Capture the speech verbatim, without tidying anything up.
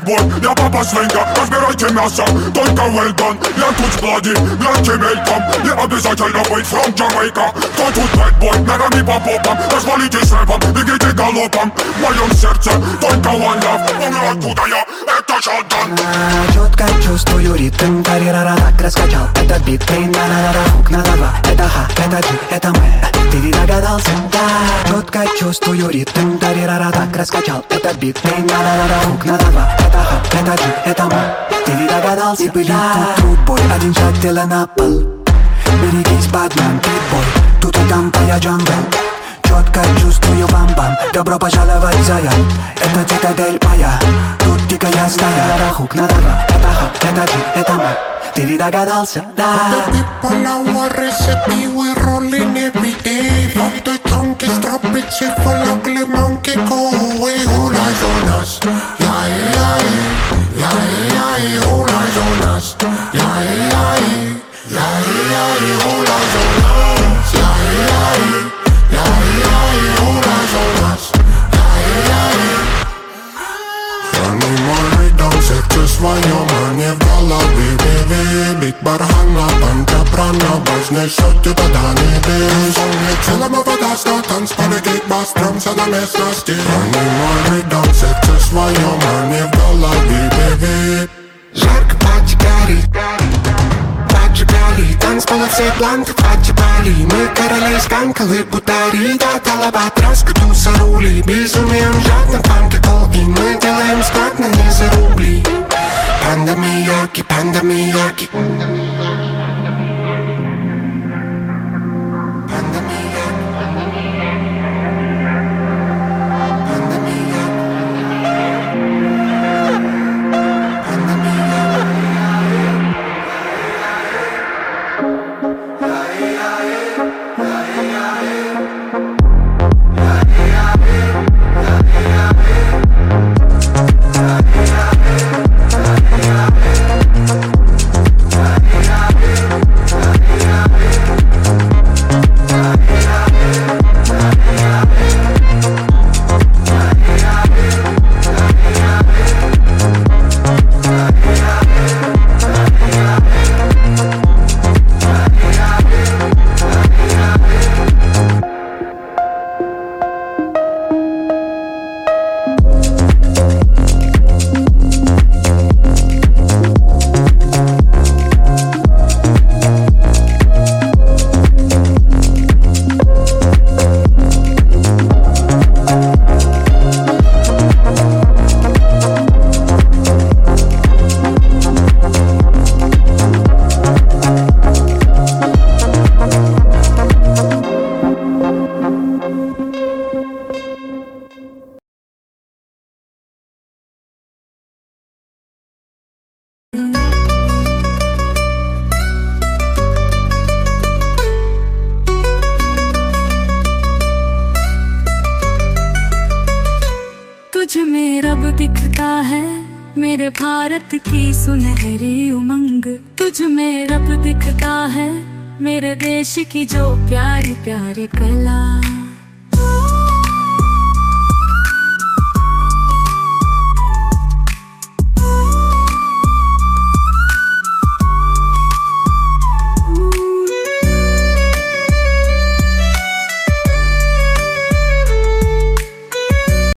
бэтбой, я папа свинья, разбирайте мясо, только well done. Я тут с Блади, гляньте мельком, не обязательно быть from Jamaica. Кто тут бэтбой, ногами по попам, развалитесь рэпом, бегите галопом. В моем сердце только one love, умер откуда я, это Шотган. Четко чувствую ритм, тарирара так раскачал этот бит. Ты на-на-на-на, хук на два, это ха, это джи, это мы. Ты ведь догадался, да. Четко чувствую ритм, тарирара так раскачал этот бит. Ты на-на-на-на, хук на два, это ха, это джи, это мы. Ты ведь догадался, и были тут трудбой, один шаг тела на пол. Берегись, бадман, питбой, тут и там твоя джангл. Четко чувствую бам-бам, добро пожаловать, зая. Это цитадель моя, тут дикая стая. Хук на два, это ха, это джи, это мы. Ты ведь догадался, да. People are recipe, we're rolling every day. From the trunk is drop it, shit for ugly monkey, go away. All eyes on us, yeah, yeah, yeah, yeah, yeah, all eyes on us, yeah, yeah, yeah, yeah, all eyes on us, yeah, yeah, yeah, yeah, all eyes on us, yeah, yeah. Animal down, sex своем, не в голове, беби. Бить бархана, танка прана, божный шот, типа Дани Бис. Целому вода, что танцполе, кикбас, трамся на местности. Animal down, sex своем, не в голове, беби. Жарко, пачи горит, пачи горит. Танцполе все бланты, пачи пали. Мы короли сканкалы, бутари. Да, талабатрас, катуса рули. Безумием жадно, фанки колги. Мы делаем складно, не за рубли. Panda Miyagi, Panda Miyagi. Panda Miyagi. Panda Miyagi. Panda तुझ में रब दिखता है, मेरे भारत की सुनहरी उमंग। तुझ में रब दिखता है, मेरे देश की जो प्यारी प्यारी कला।